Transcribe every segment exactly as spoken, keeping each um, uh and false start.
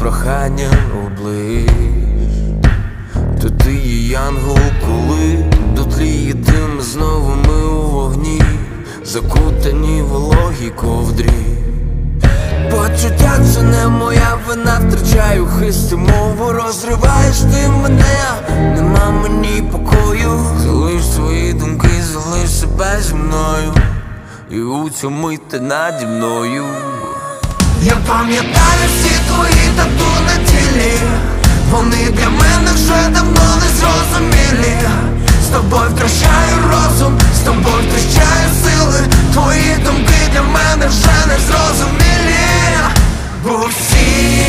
прохання оближ. То ти є янгол, коли дотліє дим, знову ми у вогні, закутані в вологій ковдрі. Почуття — це не моя вина, втрачаю хист і мову, розриваєш ти мене, нема мені покою. Залиш свої думки, залиш себе зі мною, і у цю мить ти наді мною. Я пам'ятаю всі твої тату на тілі, вони для мене вже давно не зрозумілі. З тобою втрачаю розум, з тобою втрачаю сили, твої думки для мене вже не зрозумілі. Бо всі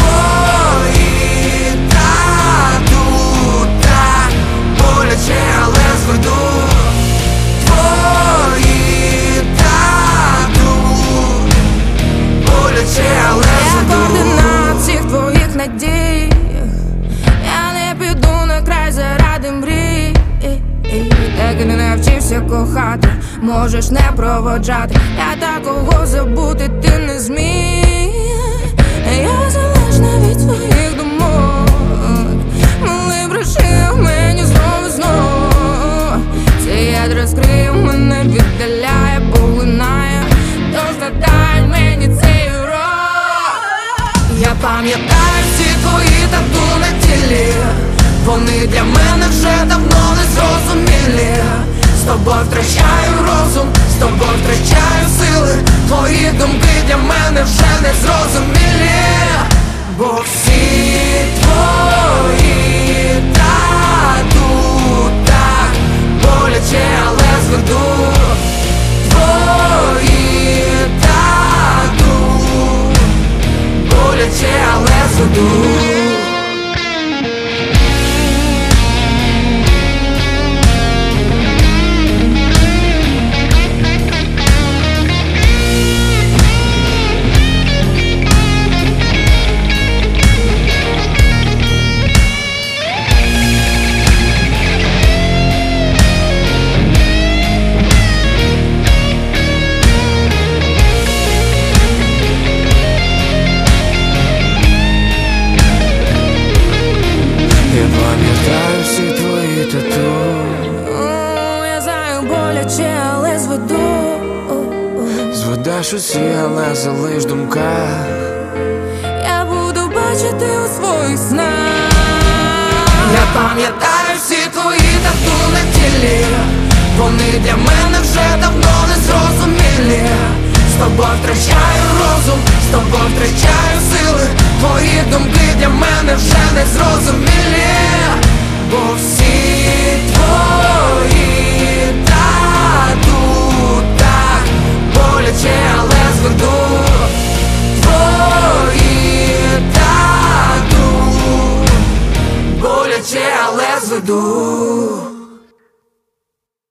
твої тату так боляче, але зведу. Твої тату боляче, але зведу. Я координат всіх твоїх надій, я не піду на край заради мрій. Так і не навчився кохати, можеш не проводжати, я такого забути ти не зміг. Я залежна від своїх думок, милий брешив мені знову і знову. Цей яд розкриє мене, віддаляє, поглинає, тож надай мені цей урок. Я пам'ятаю всі твої тату на тілі, вони для мене вже давно не зрозумілі. З тобою втрачаю розум, з тобою втрачаю сили, твої думки для мене вже не зрозумілі. Бо всі твої тату так боляче, але зведу. Твої тату боляче, але зведу. Я пам'ятаю всі твої тату. Я знаю, боляче, але зведу. Зведеш усі, але залиш думка. Я буду бачити у своїх снах. Я пам'ятаю всі твої тату на тілі, вони для мене вже давно не зрозумілі. З тобою втрачаю розум, з тобою втрачаю сили, твої думки для мене вже не зрозумілі. Бо всі твої тату так боляче, але зведу. Твої тату боляче, але зведу.